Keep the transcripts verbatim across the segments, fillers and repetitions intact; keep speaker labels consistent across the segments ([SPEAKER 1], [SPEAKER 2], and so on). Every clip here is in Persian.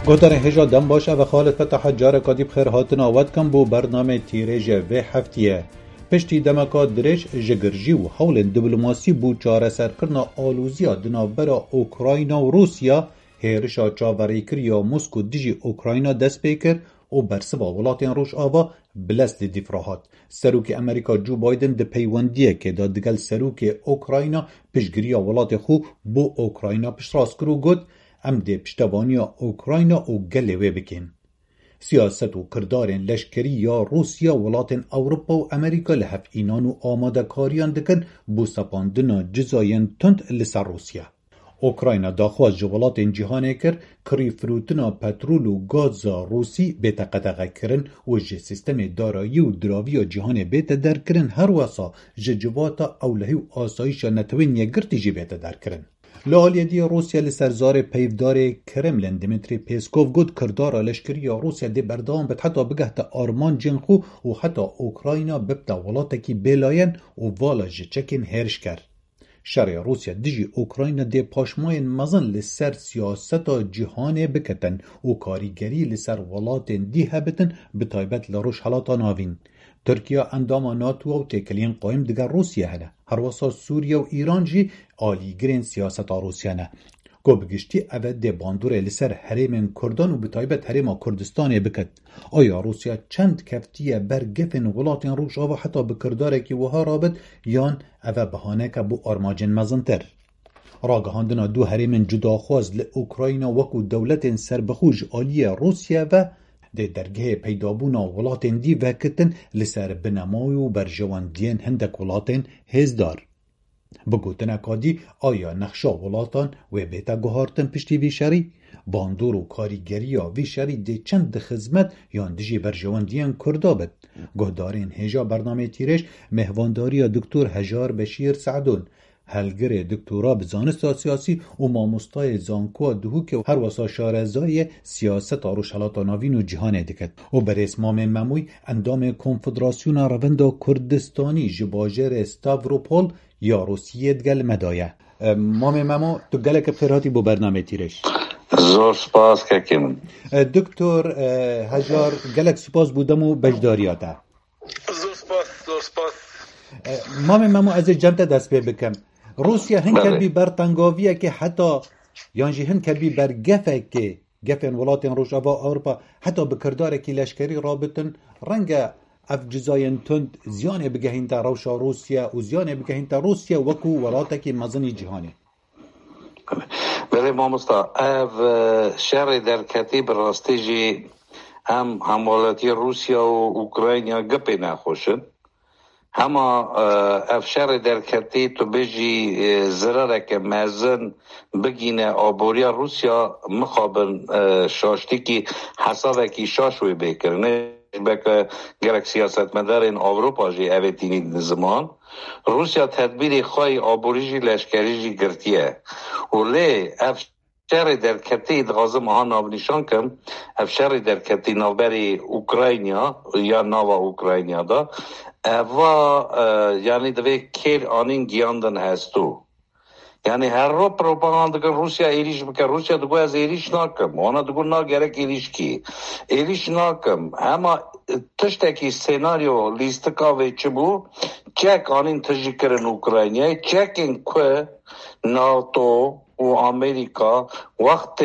[SPEAKER 1] گوتن هجا دم باشه و خالد فتح جار کادی بخیر هاتن آواد کن بو برنامه تیریج و هفتیه پشتی دمکا درش جگرجی و حول دیپلماسی بو چاره سرکرنا آلوزیا دنابرا اوکراینا و روسیا هیرشا چاوری کریا موسکو دیجی اوکراینا دست پیکر و برسبا ولاتین روش آوا بلست دیفراحات سروک امریکا جو بایدن ده پیوندیه که دا دگل سروک اوکراینا پشگریا ولات خو بو اوکراینا پشت راست کرو گد ام ده پشتوانیا اوکراینا و گلوه بکن. سیاست و کردارین لشکری یا روسیا ولاتین اوروپا و امریکا لحف اینان و آماده کاریان دکن بو سپاندنا جزاین تند لسر روسیا. اوکراینا داخواز جوالاتین جهانه کر کری فروتنا پترول و گاز روسی بیتا قدقه کرن و جه سیستم دارایی و دراوی جهان بیتا در کرن هر واسا جه جواتا اولهی و آسایش نتوین یگرتی جه بیتا در کرن. لالیدی روسیا لسرزار پیفدار کرملن دیمیتری پیسکوف گود کردار لشکری روسیا دی بردام بد حتی بگهت آرمان جنخو و حتی اوکراینا ببتا ولاتکی بلاین و والا جچکین هرش کرد. شرع روسیا دیجی اوکراینا دی پاشماین مزن لسر سیاستا جهانه بکتن و کاریگری لسر ولاتین دی هبتن بتایبت لروش حالاتا ناوین. ترکیه اندام ناتو و تکلین قایم دگر روسیه هنه. هر واسا سوریه و ایران جی آلی گرین سیاست روسیه نه. گو بگشتی اوه ده باندوره لسر حریم کردان و بتایبت حریم کردستانه بکد. آیا روسیه چند کفتیه بر گفن ولاتین روش آوه حتی بکرداره که وها رابط یان اوه بهانه که بو آرماجن مزنتر. راگهاندنا دو حریم جداخواز لأوکراینا وکو دولت سربخوش آلی روسیه و ده درگه پیدابونا ولاتین دی وکتن لسر بنمای و برجواندین هندک ولاتین هزدار. بگوتن اکادی آیا نقشا ولاتان و بیتا گوهارتن پشتی ویشاری؟ باندور و کاریگری ویشاری ده چند خدمت یان دیجی برجواندین کردابد. گهدارین هجا برنامه تیرش مهوانداری دکتر هجار بشیر سعدون. هلگر دکترا بزانست سیاسی و ماموستای زانکو دهو که هر واسا شارزای سیاست آروش حالات ناوین و جهان دکت و بر اسمام مموی اندام کنفدراسیون روندا کردستانی جباجر استاوروپول یا روسیه دگل مدایه. مام ممو تو گله که بخیراتی بو برنامه تیرش
[SPEAKER 2] زور سپاس که من
[SPEAKER 1] دکتر هجار گلک سپاس بودم و بجداریاته
[SPEAKER 3] زور سپاس زور سپاس
[SPEAKER 1] مام ممو از جمت دست پی بکم روسیا هن کبی بر تنگاویه که حتی یانجی هن کبی بر گفه که گفن ولاتین روشاوا اروپا حتی بکرداره که لشکری رابطن رنگ اف جزاین تند زیانه بگهین تا روشا روسیا و زیانه بگهین تا روسیا وکو ولاته که مزنی جهانه.
[SPEAKER 2] بله مامستا اف شر در کتیب راستی جی هم همولاتی روسیا و اوکراینیا گپی نخوشن هما افشار در کتی تو بجی زراره که مزن بگینه آبوریا روسیا مخابن شاشتی که حسابه که شاشوی بکرنه بکه گرک سیاست مدارین اوروپا جی اویتینی زمان روسیا تدبیر خواهی آبوری جی لشکری جی گرتیه ولی افشار در کتی دغازم ها نابنیشان کم افشار در کتی نوبری اوکراینیا یا نوا اوکراینیا دا و یعنی دوی کل آنین گیاندن هستو یعنی هر رو پروپاگاندا که روسیا ایریش بکر روسیا دگو از ایریش ناکم وانا دگو نا گرک ایریش کی ایریش ناکم اما تشتکی سیناریو لیستکاوی چه بو چک آنین تجی کرن اوکراینیا چک این که ناتو و امریکا وقت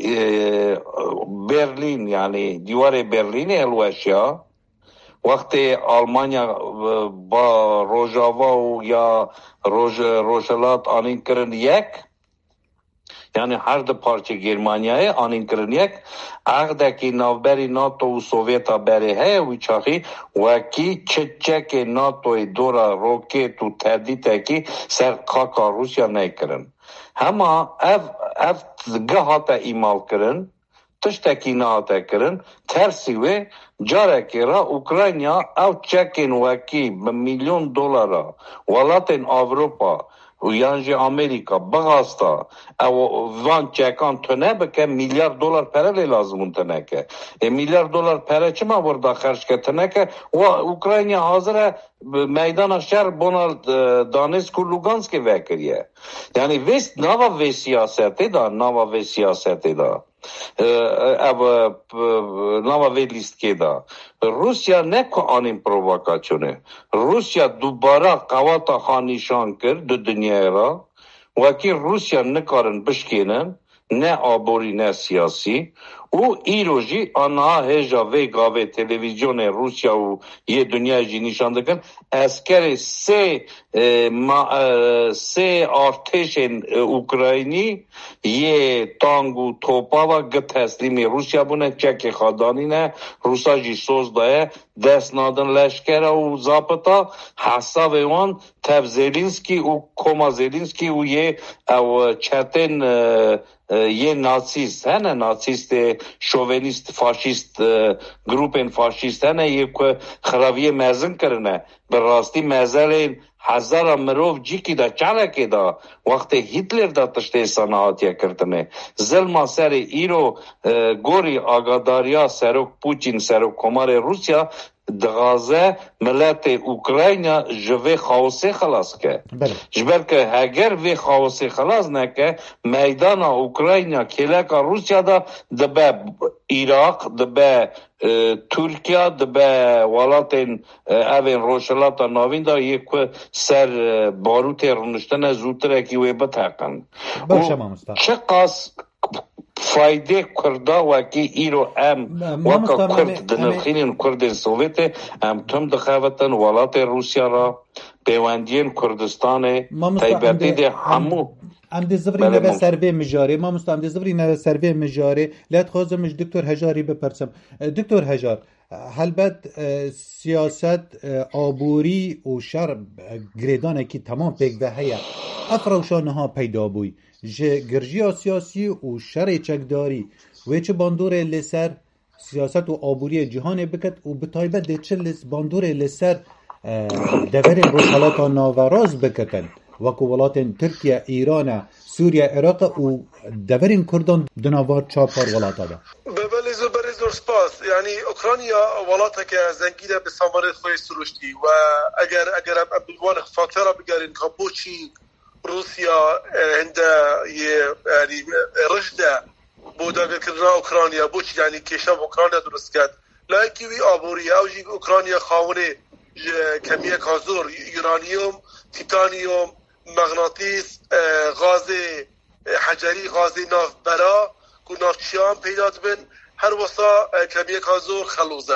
[SPEAKER 2] برلین یعنی دیوار برلین الوشیا وقتی آلمانیا با روژاوا و یا روژ روشلات آنین کرن یک یعنی هر دو پارچه گرمانیای آنین کرن یک عقده که نوبری ناتو و سوویتا بری ہے ویچاقی وکی چچک ناتوی دورا روکیت و تهدیده که سر خاکا روسیا نیکرن هما اف اف گهاتا ایمال کرن تشتکی نهاته کرن ترسی و جاره که را اوکراینیا او چکین وکی بمیلیون دلار ولاتین اوروپا و یانجی امریکا بغاستا او وان چکان تنه بکه میلیارد دلار پره لازمون تنه که میلیارد دلار پره چه ما وردا خرج که تنه که و اوکراینیا حاضره میدان شهر بونا دانسک و لوگانسک وکریه یعنی ویست نوا وی سیاستی دا نوا وی سیاستی دا اب نام وی لیست که دا روسیا نکو آنیم پروواکاچونه روسیا دوباره قواتا خانیشان کرد دو دنیا را وکی روسیا نکارن بشکینن نه آبوری نه سیاسی او ایروژی آنها هجا وی گاوه تلویزیون روسیا و یه دنیا جی نشان دکن اسکر سه سه ارتش اوکراینی یه تانگ و توپا و گت تسلیم روسیا بونه چک خادانی نه روسا جی سوز دایه دست نادن لشکر و زاپتا حساب وان تب زیلینسکی و کوما زیلینسکی و یه او چتن یه ناتسیست هنه ناتسیست شوونیست فاشیست گروپن فاشیست هنه یه خرابیه مزن کرنه به راستی مزل هزار مروف جی کی دا چاله که دا وقت هیتلر دا تشته صناعاتیا کردنه ظلم سر ایرو گوری آگاداریا سروک پوچین سروک کمار روسیا دغازه ملت اوکراینا جوه خاوسه خلاص که جبر که اگر وی خاوسه خلاص نکه میدان اوکراینا کلکا روسیا دا دبه عراق دبه ترکیه دبه والاتین اوین روشلاتا ناوین دا یک سر باروت رنشتن زودتره که وی بتاقن چه قاس فایده کردا وکی ایرو ام وکا کرد دنخینین کرد سوویت ام تم دخواتن ولات روسیا را پیوندین کردستان تایبردی ده همو
[SPEAKER 1] ام دی زوری نوه سروی مجاری ما مستو ام دی زوری نوه سروی مجاری لیت خوزمش دکتر هجاری بپرسم دکتر هجار هلبت سیاست آبوری و شر گریدانه که تمام پیک ده هیا افروشانه ها پیدا بوی جه گرجی سیاسی و شر چکداری و چه باندور لسر سیاست و آبوری جهان بکت و بطایبت ده چه باندور لسر دور روشالات ناوراز بکتن وکو ولاتن ترکیه ایران سوریه عراق و دورین کردان دناوار چاپار ولاتا دا
[SPEAKER 3] ببلی زو بری زور سپاس یعنی اوکرانیا ولاتا که زنگیده به سامانه خوی سروشتی و اگر اگر بلوان فاکتورا بگرین کابوچی روسیا هنده یعنی رشده بودا بکرنا اوکرانیا بوچی یعنی کشم اوکرانیا درست کرد لایکی وی آبوری اوجی اوکرانیا خاونه کمیه کازور یورانیوم تیتانیوم مغناطیس غاز حجری غاز نافبرا که نافچیان پیدا بن هر وسا کمیه کازور خلوزه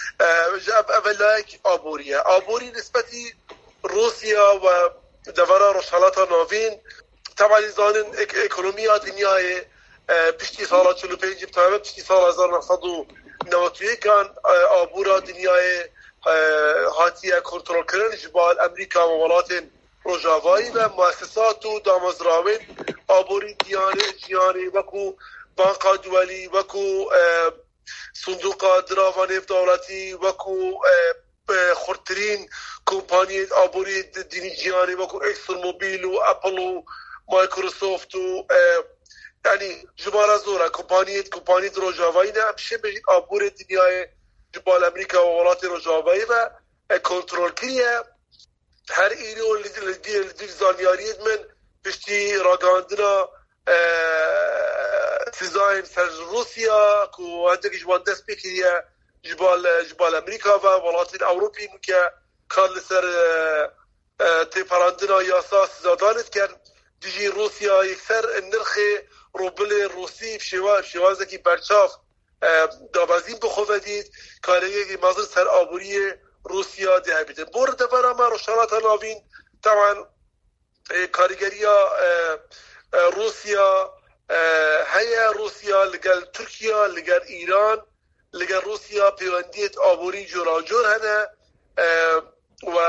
[SPEAKER 3] اول لایک آبوریه آبوری نسبتی روسیا و دورا روشالات ناوین طبعا زانن اکونومی دنیای پشتی سال چهل و پنج بتاعه پشتی سال هزار و نهصد و نود و یک کان آبورا دنیای هاتیه کنترل کردن جبال امریکا و ولات روجاوایی و مؤسسات و دامزراوین آبوری دیانه جیانه وکو بانقا دولی وکو صندوق دراوان دولتی وکو خورترین کمپانی آبوری دینی جیانی وکو اکسر موبیل و اپل و مایکروسافت و یعنی جمارا زورا کمپانی کمپانی روجاوایی نه همشه بجید آبور دنیای جبال امریکا و ولات روجاوایی و کنترل کریه هر ایرو لیدی زانیاریت من پشتی راگاندنا سیزاین سر روسیا که هنده که جبال دست بکریه جبال جبال امریکا و ولات اوروپی که کار لسر تیپاراندنا یاسا سیزادانت کرد دیجی روسیا یکسر نرخ روبل روسی بشوا بشوازه که برچاف دابازین بخواه دید کارگه که مازر سر آبوری روسیا ده بیدن بور دفر ما روشالات ناوین طبعا کارگری روسیا هیا روسیا لگل ترکیه لگل ایران لگل روسیا پیوندیت آبوری جورا جور هنه و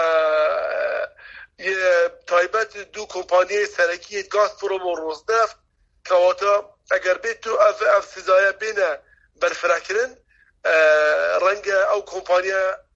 [SPEAKER 3] یه تایبت دو کمپانی سرکی گازپروم و روزنفت که واتا اگر بیت تو اف اف سزایه بینه برفره کرن رنگ او کمپانی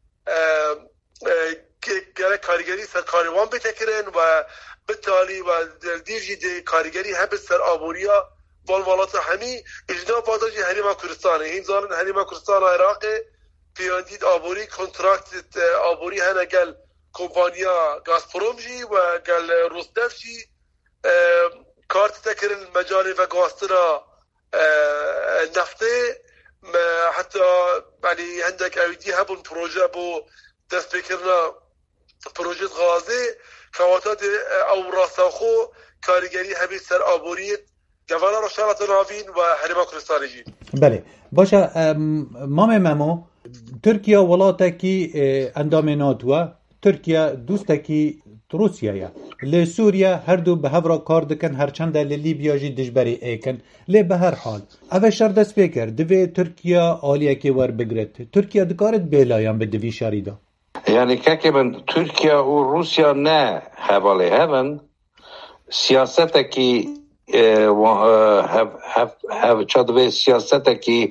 [SPEAKER 3] که کارگری سر کاروان بیته کرن و بالتالي و دیجی دی کارگری هم سر آبوریا والوالات همی اجنا باداجی هریما کردستانه این زارن هریما کردستان عراق پیاندید آبوری کنترکت آبوری هنه گل کمپانیا گازپروم جی و گل روسنفت جی کارت تکرن مجال و گاسترا نفته حتی يعني عندك ايدي هبون پروژه بو دست بکرنا پروژه غازه خواتات او راساخو کارگری همی سر آبوریت جوانا رو شارت ناوین و حرما کردستانی جی.
[SPEAKER 1] بله باشه مام ممو ترکیه ولاته اندام ناتوه ترکیه دوسته کی روسیه لی سوریه هر دو به هفرا کار دکن هرچند لی لیبیا جی دجبری ایکن لی به هر حال اوه شرده سپیکر دوی ترکیه آلیه که ور بگرد ترکیه دکارت بیلایان به دوی شاریده
[SPEAKER 2] یعنی که من ترکیه و روسیه نه حواله هفن سیاست کی هف هف هف چادوی سیاست کی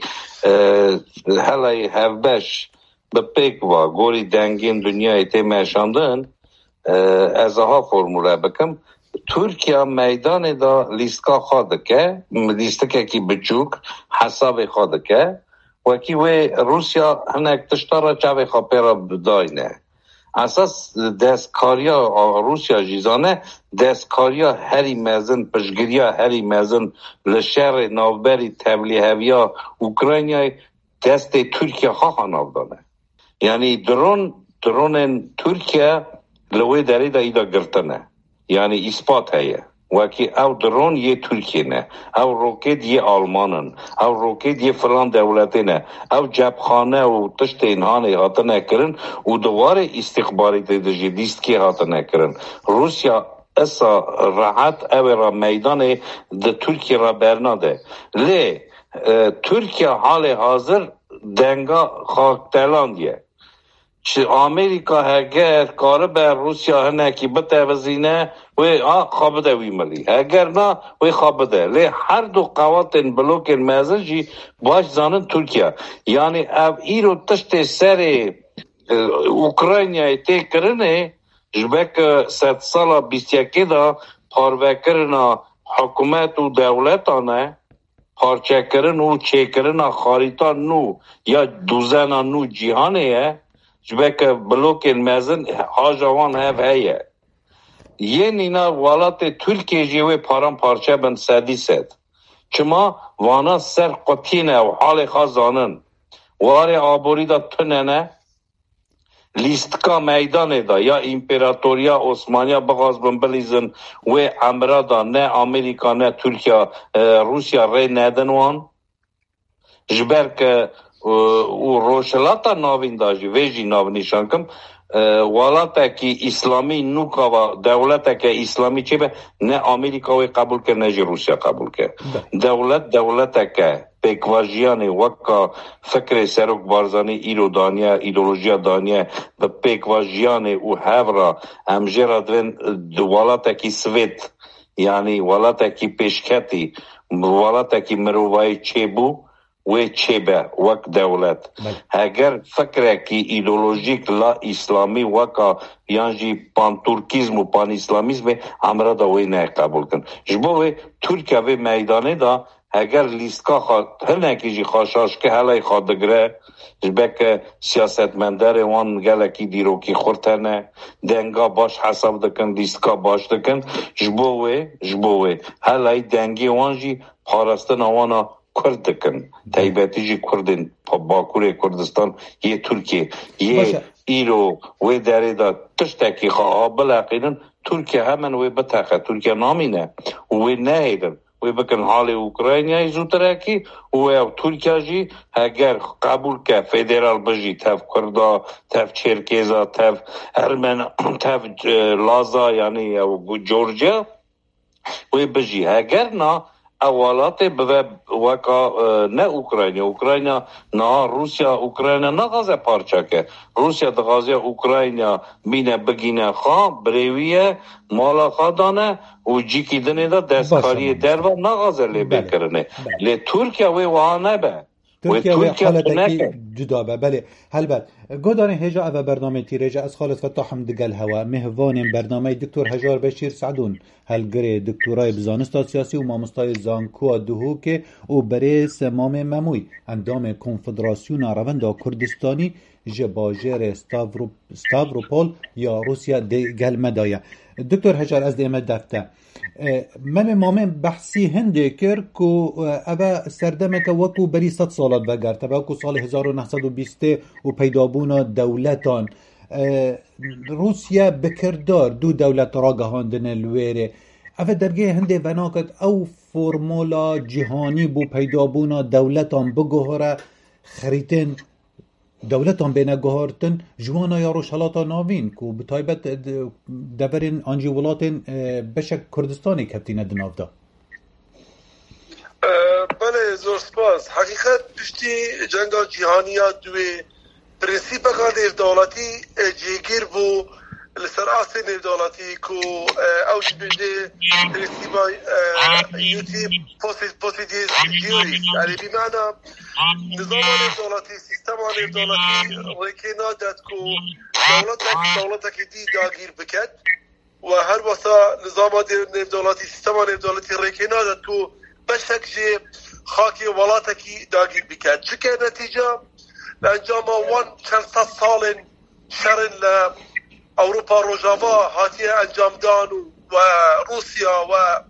[SPEAKER 2] هلای هفبش به پیک و گوری دنگین دنیای تیمشاندن از ها فرموله بکم ترکیه میدان دا لیستکا خواهد که لیستکه کی بچوک حساب خواهد که و کی و روسیا هنک تشتارا چاوی خواهد بداینه اساس دستکاریا روسیا جیزانه دستکاریا هری مزن پشگریا هری مزن لشر نوبری تبلیغیا اوکراینیا دست ترکیه خواه نافدانه یعنی درون درون ترکیه لوی داری دا ایدا گرتنه یعنی اثبات هیه وکی او درون یه ترکیه نه او روکت یه آلمانن او روکت یه فلان دولته نه او جبخانه و تشت اینها نه هاته نکرن و دواره استخباری دیده دیست که هاته نکرن روسیا اسا راحت او را میدان ده ترکیه را برناده لی ترکیه حال حاضر دنگا خاکتلاندیه چه امریکا اگر کار به روسیا هنکی بتوزینه و آ خوابده وی ملی اگر نه و خوابده لی هر دو قواتن بلوکن مزجی باش زانن ترکیه یعنی او ایرو تشت سر اوکراینیا تی کرنه جبک ست سالا بیست یکی دا پارو کرنا حکومت و دولتانه پارچه کرن و چه کرنا خاریتا نو یا دوزنا نو جیهانه جبک بلوکن مزن حاجوان هف هیه یه نینا والات ترکیه جیوه پارم پارچه بند سدی سد چما وانا سر قطینه و حال خازانن واره آبوری دا تننه لیستکا میدانه دا یا امپراتوریا عثمانیا بغاز بلیزن و امرا دا نه امریکا نه ترکیه روسیا ری ندنوان جبر که و روشلاتا ناوین داشتی ویجی ناو نشان کم والاتا که اسلامی نوکا و دولتا که اسلامی چه به نه امریکا قبول که نه روسیا قبول که دولت دولتا که پیکواجیان وکا فکر سروک بارزانی ایرو دانیا ایدولوژیا دانیا به پیکواجیان او هفرا همجرا دوین والاتا که سویت یعنی والاتا که پیشکتی والاتا که مروای چه بو و چه به وک دولت اگر فکر کی ایدئولوژیک لا اسلامی وکا یعنی پان ترکیزم و پان اسلامیزم امر دا وی نه قبول کن جبوه ترکیه و میدانه دا اگر لیستکا خواهد هر نکیجی خاشاش که حالی خواهد دگره جبک سیاست مندر وان گلکی دیروکی خورتنه دنگا باش حساب دکن لیستکا باش دکن جبوه جبوه حالی دنگی وانجی پارستن وانا کرد دکن تایباتی جی کردن باکور کردستان یه ترکیه یه ایرو و داره دا تشتکی خواه بلاقینن ترکیه همین و بتاقه ترکیه نامینه و نهیدن و بکن حال اوکراینیا زودتره کی و ترکیه جی اگر قبول که فدرال بجی تف کردا تف چرکیزا تف ارمن تف لازا یعنی جورجیا و بجی اگر نه اولات به وکا نه اوکراینیا اوکراینیا نه روسیا اوکراینیا نه غازه پارچه که روسیا د غازه اوکراینیا مینه بگینه خواه بریویه مالا خواه دانه و جی کی دنه دا دستکاری در و نه غازه لی بکرنه لی ترکیه وی وانه به
[SPEAKER 1] ترکیه و حالتکی جدا به بله هلبت گودانه هجا او برنامه تیرجا از خالد فتح دگل هوا مهوان برنامه دکتور هجار بشیر سعدون هلگره دکتورای بزانستا سیاسی و مامستای زانکو دهو که او بره سمام مموی اندام کنفدراسیون روندا کردستانی جباجر ستاورو ستاوروپول یا روسیا دگل مدایه دکتور هجار از دیمه دفته من مامن بحثی هنده کرد که اوه سردمک وکو بری صد سالات بگرد وکو سال هزار و نهصد و بیست و پیدابونا دولتان روسیا بکردار دو دولت را گهاندن الویره اوه درگه هنده وناکت او فرمولا جهانی بو پیدابونا دولتان بگهره خریتن دولتان بین گهارتن جوانا یا روشالاتا ناوین که بطایبت دورین آنجی ولاتین بشک کردستانی کبتین دناف دا
[SPEAKER 3] بله زور سپاس حقیقت پشتی جنگا جهانی ها دوی پرنسیپ قادر دولتی جیگیر بو لسر آسین دولتی که اوش بجده پرنسیپ یوتی پوسیدیز دیوریز یعنی بیمعنی نظام دولتی سیستم دولتی ریکینا داد که دولتک دولتک دی داگیر بکد و هر واسه نظام دولتی سیستم دولتی ریکینا داد که بشک جه خاکی ولاتکی داگیر بکد چکه نتیجه لانجام وان چند ست سال شرن لأوروپا روجاوا هاتیه انجام دانو و روسیا و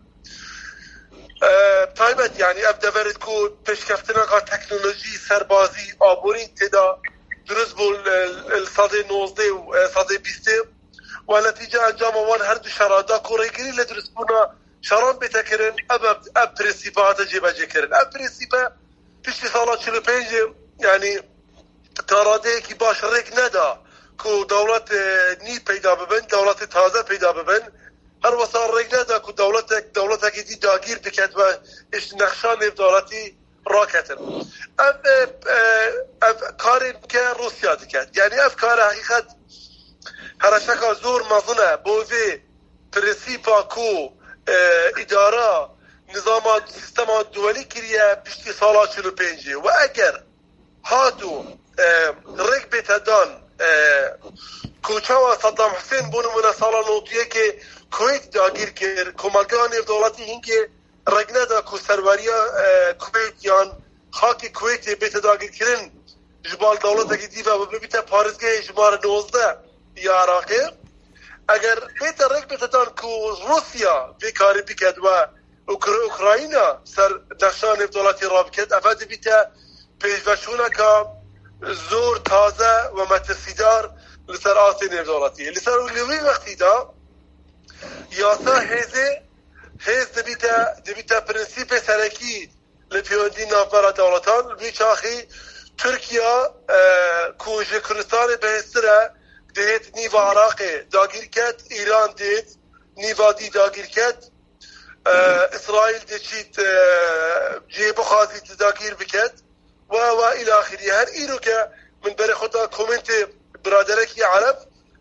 [SPEAKER 3] تایمت یعنی اب دورد که پیشکفتنه که تکنولوژی سربازی آبورین تدا درست بول الصاده نوزده و صاده بیسته و نتیجه انجام وان هر دو شرادا کوره گیری لدرست بونا شران بتکرن اب اب پرنسیپه هاتا جیبه جه کرن اب پرنسیپه پیشتی سالا چلو پنج یعنی کاراده که باش ریک ندا که دولت نی پیدا ببن دولت تازه پیدا ببن هر وسار ریک ندا که دولت دولت که دی داگیر بکد و اش نقشان دولتی راکتن ام ام کاری که روسیا دکد یعنی افکار حقیقت هر شکل زور مزنه بوزه پرنسیپا کو اداره نظام سیستم دولی کریه پشتی سالا چلو پنجه و اگر هاتو ریک بیتدان کوچاوا صدام حسین بونو من سالا نوتیه که کویت داگیر کرد کمالگان دولتی هنگه رگنه دا کو سروریا کویت یان خاکی کویت بیت داگیر کرن جبال دولت که دیوه و بیت پارزگه جمار نوزده یا عراقه اگر بیت ریک بیتدان کو روسیا بیکاری بکد و اوکراینا سر نقشان دولتی را بکد افاد بیت پیشوشونه که زور تازه و مترسیدار لسر آسین دولتی لسر اولوی وقتی دا یاسا هزه هز دبیتا دبیتا پرنسیپ سرکی لپیوندی نافبرا دولتان بیچ آخی ترکیا کوژ کردستان بهستره دهت نیو عراق داگیر کد ایران دهت نیو دی داگیر کد اسرائیل دچیت جیب خاصی داگیر بکد و و الى آخره هر ایرو که من برای خدا کومنت برادرکی عرب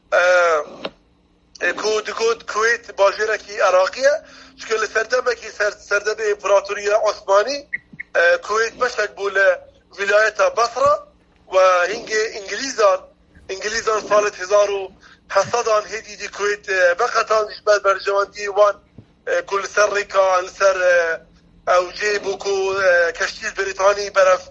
[SPEAKER 3] کو دگود کویت باجرکی عراقیه چکل سردمکی سردم امپراتوری عثمانی کویت مشک بول ولایت بصره و هنگ انگلیزان انگلیزان سالت هزار و هصدان هدیدی کویت بقتان نشبت بر جواندی وان کل سر ریکان سر او جیبو کو کشتیز بریتانی برف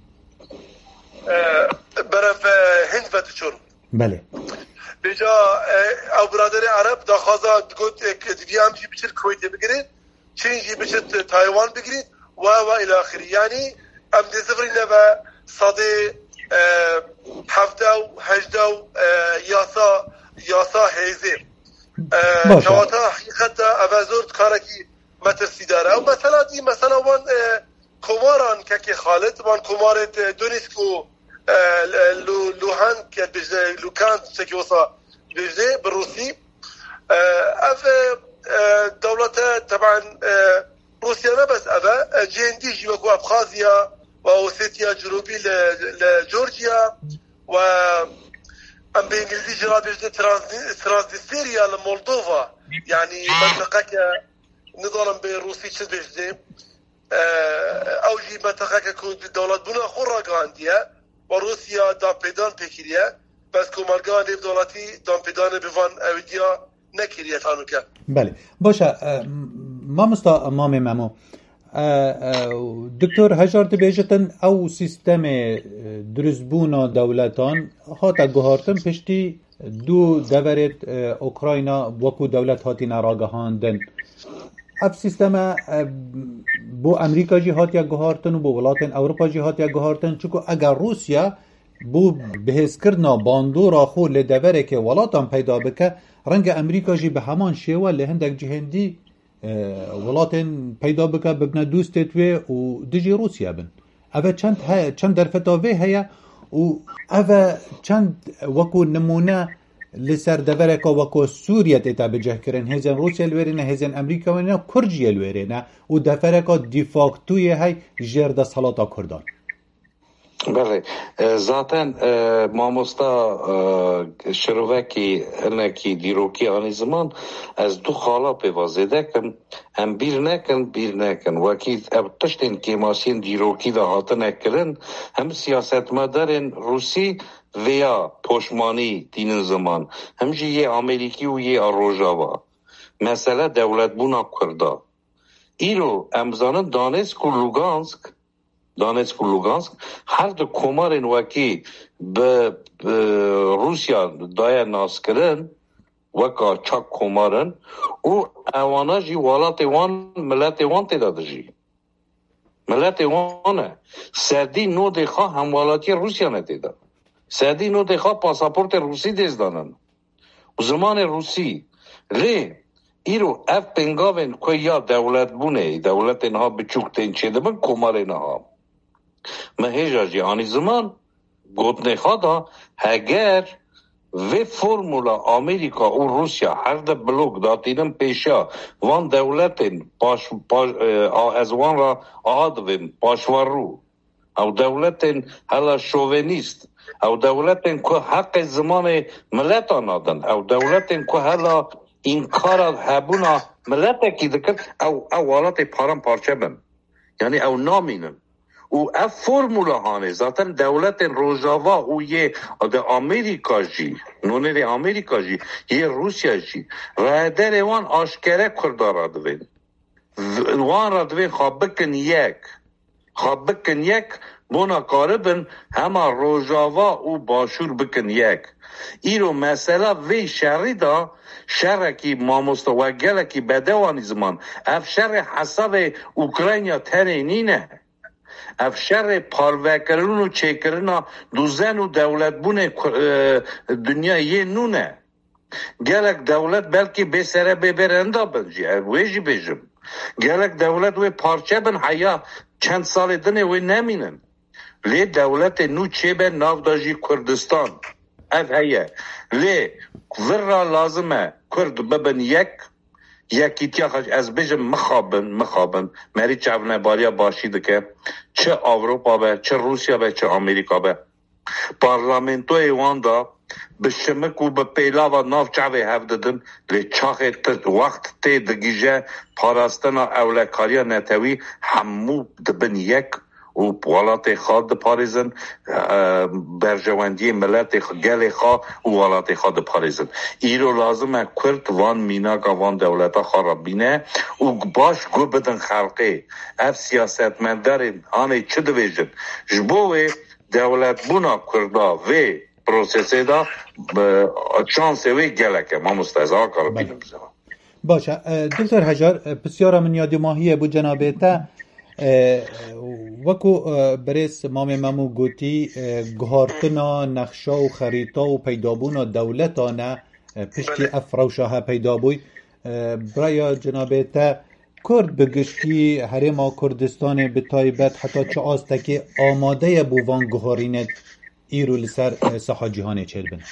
[SPEAKER 3] برف هند فتشور
[SPEAKER 1] بله
[SPEAKER 3] بجا او برادر عرب دا خوازا گوت دیام جی بچر کویت بگیرید چین جی بچر تایوان بگیرید و و الى آخری یعنی ام دزفرین و صده هفته و هجده و یاسا یاسا هیزه کواتا حقیقتا اوازورد کارکی مترسی داره و مثلا دی مثلا وان کماران که که خالد وان کمارت دونیسکو لوهان که بجده لوکان چکی وصا بجده بروسی اف دولت طبعا روسيا ما بس أبا جندي جيوكو أبخازيا وأوسيتيا جنوبي لجورجيا و أم بإنجليزي جرى بجد ترانسنستريا لمولدوفا يعني منطقة نظام بروسي تشد بجد أو جي منطقة كون الدولة بنا خورا غانديا وروسيا دام بيدان بكيريا بس كومالغان ديف دولتي دام بيدان بفان أوديا نكيريا تانوكا.
[SPEAKER 1] بله باشه ما مستا امام ممو دکتر هجار دبیجتن او سیستم درزبونا دولتان هاتا گوهارتن پشتی دو دورت اوکراینا وکو دولت هاتی نراگهاندن اف سیستم بو امریکا جی هات یا گهارتن و بو ولاتن اوروپا جی هات یا گهارتن چکو اگر روسیا بو بهز کرنا باندورا خو لدوره که ولاتان پیدا بکه رنگ امریکا جی به همان شیوه لهندک جهندی ولاتن پیدا بکه ببنه دوستت و و دجی روسیا بن اوه چند ها چند درفتاوه هیا و اوه چند وکو نمونه لسر دورکا وکو سوریا تیتا بجه کرن هزن روسیا الورینه هزن امریکا ورینه کرجی الورینه و دفرکا دیفاکتوی های جرد سلاتا کردان.
[SPEAKER 2] بله ذاتاً ماموستا شروعکی انکی دیروکی آنی زمان از دو خالا پیوازیده کن هم بیر نکن بیر نکن وکی تشتین که ماسین دیروکی دا هاته نکرن هم سیاست مدارن روسی ویا پشمانی دین زمان همجی یه امریکی و یه روژاوا مثلا دولت بونا کردا ایرو امزانن دانسک و لوگانسک دانسک و لوگانسک هر دو کمارن وکی به روسیا دای ناس کرن وکا چاک کمارن و اوانا جی والات وان ملت وان تیداد جی ملت وانه سردی نو دخوا هموالاتی روسیا نتیداد سردی نو دخوا پاساپورت روسی دزدانن و زمان روسی لی ایرو اف پنگاوین که یا دولت بونه دولت اینها بچوکتین چه دبن کمار اینها مهیجا جی آنی زمان گوتنه خدا هگر و فرمولا امریکا و روسیا هر ده بلوک داتینم پیشا وان دولتین پاش, پاش از وان را آدوین پاشوار رو او دولتین هلا شوونیست او دولتین که حق زمان ملتا نادن او دولتین که هلا این کار هبونا ملتا کی دکن او او والات پارم پارچه بن یعنی او نامینن او اف فرمولا هانه ذاتن دولت روژاوا او یه ده امریکا جی نونه ده امریکا جی یه روسیا جی رادر وان آشکره کرده را دوین وان را دوین خواب بکن یک خواب بکن یک بونا کاربن همه روژاوا او باشور بکن یک ایرو مثلا وی شری دا شرکی ماموستا و گلکی بدوانی زمان اف شر حساب اوکراینیا ترینینه اف شر پاروه کرن و چه کرن دوزن و دولت بونه دنیا یه نونه گلک دولت بلکه بسره ببرنده بنجی ویجی بیجم گلک دولت و پارچه بن حیا چند سال دنه و نمینن لی دولت نو چه به ناو داجی کردستان اف هیا لی ورا لازمه کرد ببن یک یکی تیاخش از بیجم مخابن مخابن مری چاونه باریا باشیده که چه اوروپا به چه روسیا به چه امریکا به پارلمنتو ایوان دا به شمک و به پیلا و ناف چاوه هفددن لی چاخ وقت تی دگیجه پاراستنا اولکاریا نتوی همو دبن یک و والات خواد پاریزن برجواندی ملت گل خواه و والات خواد پاریزن ایرو لازمه کرد وان میناگا وان دولتا خرابینه و باش گو بدن خلقه اف سیاست من دارین آنه چه دویجن جبوه دولت بونا کردا و پروسسه دا چانسه وی گلکه ما مستعزا کارو بینم بزنم
[SPEAKER 1] باشه دکتر حجار بسیار من یادی ماهیه بو جنابیتا وکو برس مام ممو گوتی گهارتنا نقشا و خریطا و پیدابونا دولتانا پشتی افروشاها پیدا بوی برای جنابیتا کرد بگشتی حریم کردستان به تایبت حتی چه آستکی آماده بووان گهارینت ایرو لسر ساحا جهانی چل بن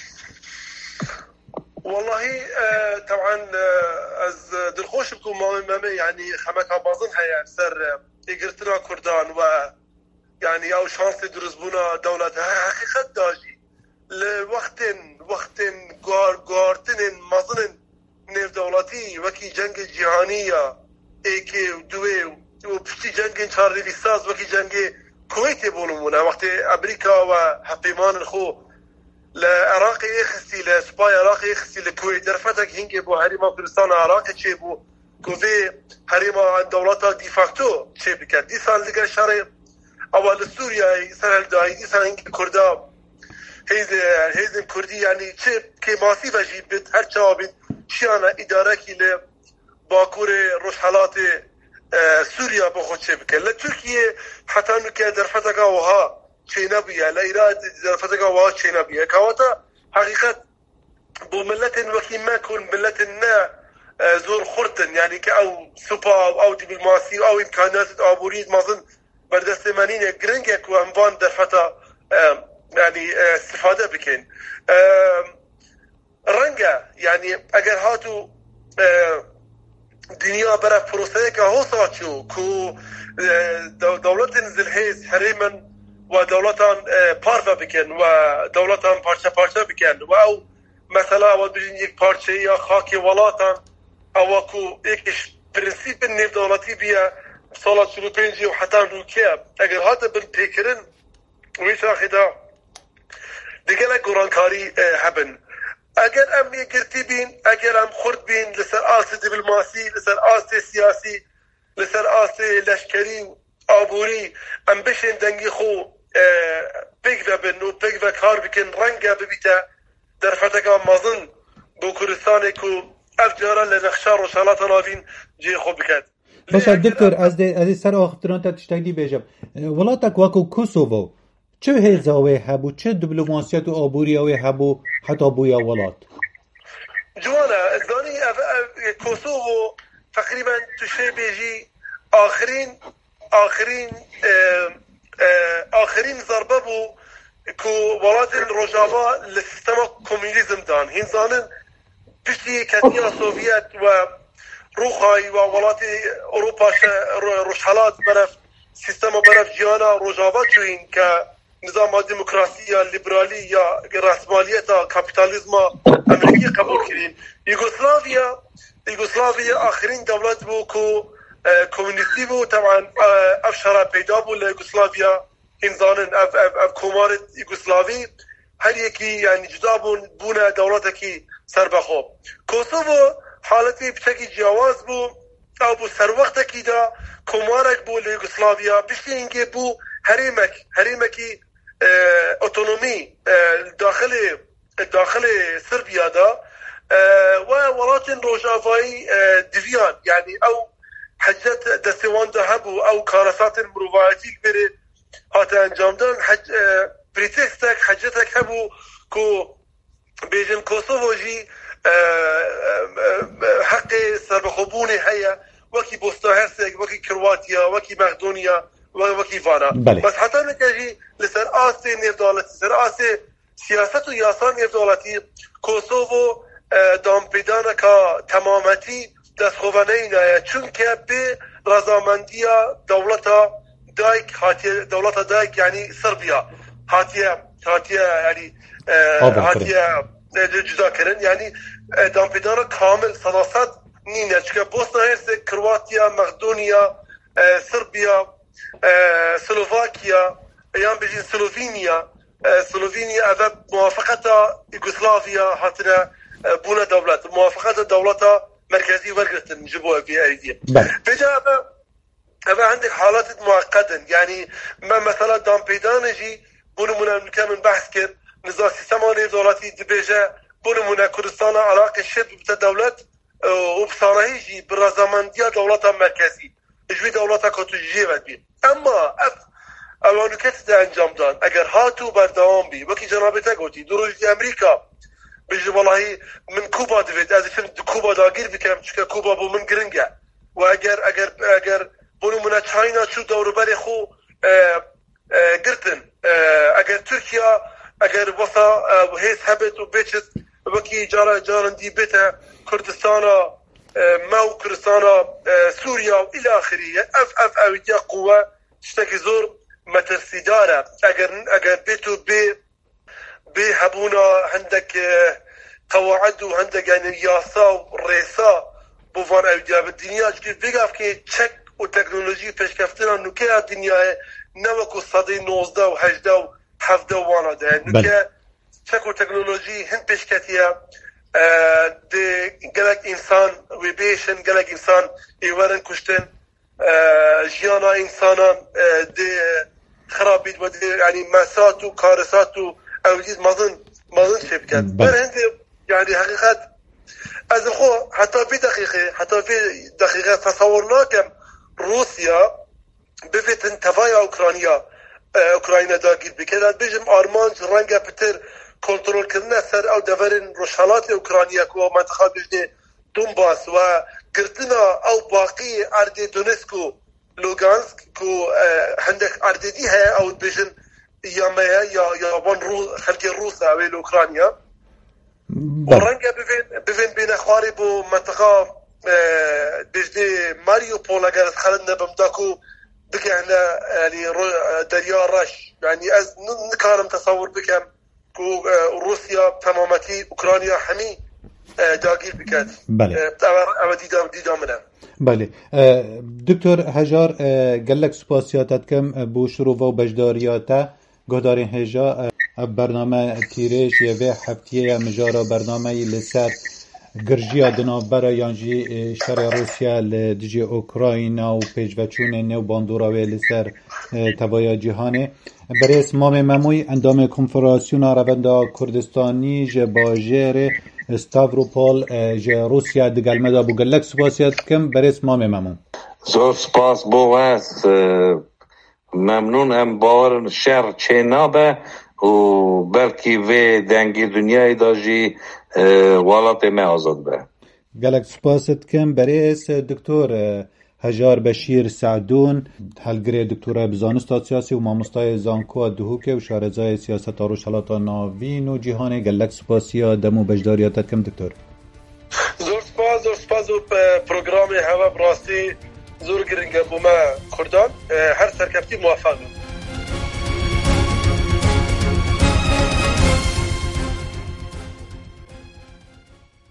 [SPEAKER 3] والله طبعا از دلخوش بكم مامي يعني خمك بازن هيا سر يقرتنا كردان و يعني او شانس درزبونا دولتها حقيقة داجي لوقت وقت غار غارتن مازن نف دولتي وكي جنگ جهانية ايكي ودوي وبشتي جنگ چارلي ساز وكي جنگ كويت بولمونا وقت امريكا وحقيمان الخو لعراق يخسي لسباي عراق يخسي لكويت رفتك هنگي بو هريما كردستان عراق چه بو كوفي هريما دولتا دي فاكتو چه بكر دي سال لگه شرع اول سوريا سرحل داي دي سال هنگي كردا هيز هيز كردي يعني چه كي ماسي بجي بيت هر چا بيت شيانا اداره كي ل باکور روشحالات سوریا بخود چه بکن لترکیه حتی نکه در فتقه وها چه نبیه لإراد در فتقه وها چه نبیه کواتا حقیقت بو ملت وكي ما كون ملت نا زور خرطن يعني كأو سوبا أو دبلوماسي أو إمكانات أو بريد ما ظن بردست مانين جرينجك وأنبان دفعتا يعني استفادة بكين رنجا يعني أجر هاتو دنيا برا بروسية كهو ساتشو كو دولة زلهيز حريما ودولتان بارفا بكين ودولتان بارشا بارشا بكين وأو مثلا اول بجین یک پارچه یا خاک ولاتان او کو یکش پرنسیپ نف دولتی بیا سال چهل و پنج و حتی روکه اگر هات بن پیکرن ویش آخدا دیگه لگورانکاری هبن اگر ام یکرتی بین اگر ام خورد بین لسر آس دیپلماسی لسر آس سیاسی لسر آس لشکری آبوری ام بشین دنگی خو پیک و بن و پیک و کار بکن رنگا ببیتا در فتقه مازن بو کردستان کو افجارا لنخشار و شالات نافین جی خوب بکد
[SPEAKER 1] باشه دکتر از دی از سر آخران تا تشتگی بیجم ولاتک واکو کوسوو چه هزاوی هبو چه دیپلماسیات و آبوریاوی هبو حتی بویا ولات
[SPEAKER 3] جوانا دانی کوسوو تقریبا تشه بیجی آخرین آخرین آخرین ضربه بو كو ولات الرجابة للسيستم كومونيزم دان هنزانن بشتي كاتيا سوفيت وروخاي وولات أوروبا رشحالات برف سيستم برف جيانا رجابة شوين كنظام ديمقراطية ليبرالية رأسمالية كابيتاليزم أمريكي قبول كرين يوغوسلافيا يوغوسلافيا آخرين دولات بو كو كومونيستي بو طبعا أفشارا بيدا بو ليوغوسلافيا إنسان أف أف أف كومارة يوغوسلافي هل يكي يعني جدابون بونا دولتكي سربخوب كوسوفو حالتي بشكل جواز بو أو بو سروقتكي دا كومارك بو ليوغوسلافيا بشتي إنكي بو هريمك هريمكي اه أوتونومي اه داخل داخل صربيا دا اه وولات روجافاي اه ديفيان يعني أو حجت دستوان دهبو أو كارثات المروفاتي كبيرة هاتا انجام دان حج بريتكستك حجتك هبو كو بيجن كوسوفو جي حق سربخوبوني هيا وكي بوسنا هرسك وكي كرواتيا وكي مقدونيا وكي فانا
[SPEAKER 1] بلي.
[SPEAKER 3] بس حتى نكاجي لسر آسي نيف دولتي سر آسي سياسة وياسان نيف دولتي كوسوفو دام بيدانا كا تمامتي دستخوانينا چونك بي رضامندية دولتا دايك هاتي دولة دايك يعني صربيا هاتي هاتي يعني هاتي جدا كرن يعني دام بيدانا كامل صلاصات نينا چكا بوسنا هرسك كرواتيا مقدونيا صربيا سلوفاكيا ايام بيجين سلوفينيا سلوفينيا اذا موافقة يوغوسلافيا هاتنا بونا دولات موافقة دولة مركزية ورقتن جبوها في ايديا فجأة هذا عندك حالات معقدة يعني ما مثلا دام بيدانجي بونو منا نكمل بحث كر نظام سيستماني دولتي دبيجا بونو منا كردستان علاقة الشد بتدولت وبصانهيجي بالرزامندية دولة مركزي اجوي دولة كتجي بدبي اما اف الوانو كتدا انجام دان اگر هاتو بردوام بي وكي جنابتا قوتي دروج امريكا بيجي والله من كوبا دفيد از فيلم كوبا داگير بكم چكا كوبا بو من گرنگا واگر اگر اگر بونو منا چاینا چو دور بری خو گرتن اگر ترکیا اگر وسا هیس هبت و بیچت وکی جارا جارن دی بیتا کردستان ماو کردستان سوریا و الى آخری اف اف اویدیا قوه تشتكي زور مترسي دارة اگر اگر بيتو بي بي هبونا عندك قواعد وعندك يعني ياسا وريسا بوفان اويديا بالدنيا كيف بيقف كي تشك وتكنولوجي بيشكفتنا انه كي الدنيا نوكو صدي نوزده وحجده وحفده وانا ده انه تشك وتكنولوجي هن بيشكتيا دي قلق انسان وبيشن قلق انسان يورن كشتن جيانا انسانا دي خرابيد ودي يعني مسات وكارثات واوديد مازن مازن شبكات بل هندي يعني حقيقة از خو حتی في دقیقه حتی في دقیقه تصور ناکم روسیا بفتن تفایا اوکراینیا اوکراینا داگیر بکرد بجم آرمان رنگ پتر کنترل کردن سر او دورن روشالات اوکراینیا کو منطقه بجده دونباس و گرتنا او باقی ارد دونسکو لوگانسک کو هندک اردی ها او بجن یا یا یا وان رو خلق روس او اوکراینیا ورنگ ببین ببین بین خواری بو منطقه بجده ماریوپول اگر خلد نبم داکو بكهنا يعني دريا رش يعني از نكارم تصور بكم كو روسيا تمامتي اوكرانيا حمي داگیر بکد.
[SPEAKER 1] بله.
[SPEAKER 3] اما دیدام دیدام منم.
[SPEAKER 1] بله. دکتر هجار گلک سپاسیاتت کم بو شروع و بجداریاتا گهدارین هجا برنامه تیرش یه هفتیه مجارا برنامه لسر گرجیا دنابرا یانجی شر روسیا لدجی اوکراینا و پیجوچون نو باندورا و لسر تبایا جهانه برای اسمام مموی اندام کنفرانسیون روندا کردستانی ج باجر ستاوروپول ج روسیا دگل مدا بو گلک سپاسیات کم برای اسمام ممو
[SPEAKER 2] زور سپاس بو واس ممنون ام باور شر چنابه و بلکی و دنگی دنیای داجی والات ما آزاد به
[SPEAKER 1] گلک سپاست کم برای اس دکتر هجار بشیر سعدون هلگری دکترای بزانست سیاسی و مامستای زانکو دهوکه و شارزای سیاست آروشالات ناوین و جهان گلک سپاسیا دمو بجداریاتت کم دکتر
[SPEAKER 3] زور سپاس زور سپاس و پروگرام هوا براستی زور گرنگ بوما کردان هر سرکفتی موفق